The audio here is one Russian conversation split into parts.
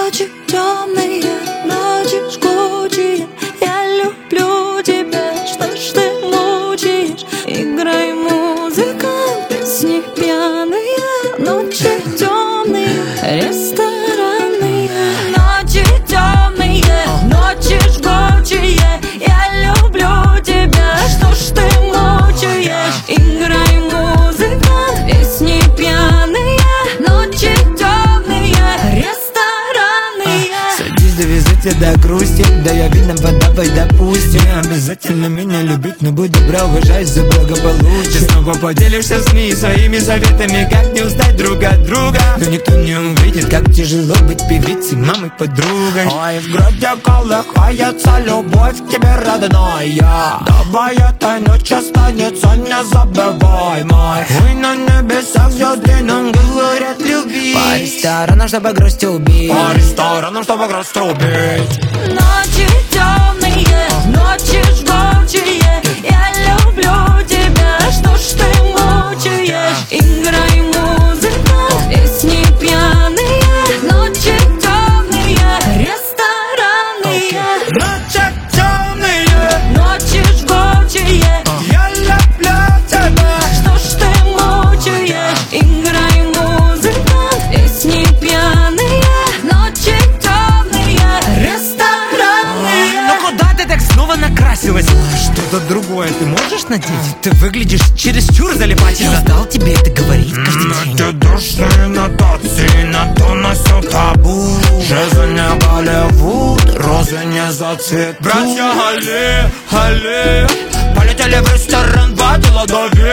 Ночи темные, ночи жгучие, я люблю тебя, что ж ты мучаешь? Играй, музыка, песни пьяные, ночи темные, ресторанные. Ночи темные, ночи жгучие, я люблю тебя, что ж ты мучаешь? Играй, музыка, песни пьяные, ночи темные, ресторанные. Садись, довезу тебя до грусти, да я видно, давай допустим. Не обязательно меня любить, но будь добра, уважай за благополучие. Ты снова поделишься с СМИ своими советами, как не устать друг от друга. Но никто не увидит, как тяжело быть певицей, мамой, подругой. Ой, в груди колыхается любовь к тебе, родная. Давай этой ночь останется незабываемой. Ой, на небесах звезды нам говорят любить. По ресторанам, чтобы грусть убить. По ресторанам, чтобы грусть убить. Ночи темные, ночи жгучие, я люблю тебя, что ж ты мучаешь? Играй, музыка, песни пьяные, ночи темные, ресторанные. Ночи темные, Ночи жгучие, я люблю тебя. что ж ты мучаешь? Играй, музыка, песни пьяные, ночи темные, ресторанные. Ну куда ты так снова накрасилась? Что-то другое ты можешь надеть? Ты выглядишь чересчур залипательно. Я стал тебе это говорить каждый день. Эти душные нотации на то носил табу. Жизнь не Голливуд, розы не зацветут. Братья Али, Али полетели в ресторан, водила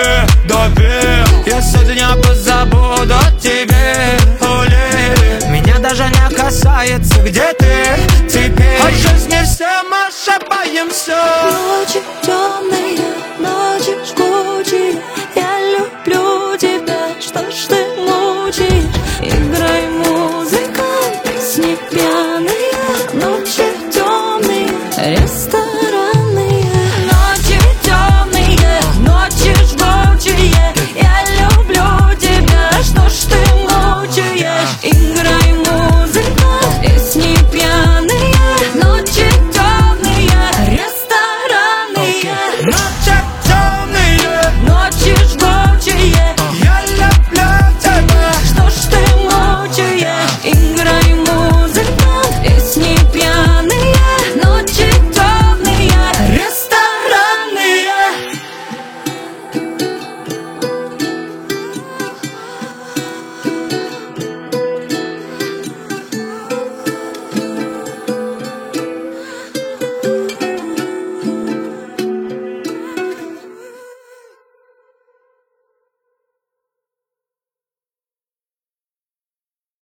дави. Я сегодня позабуду о тебе, Оли. Меня даже не касается, где ты теперь. От жизни все мы ошибаемся. Ночи темные, ночи жгучие.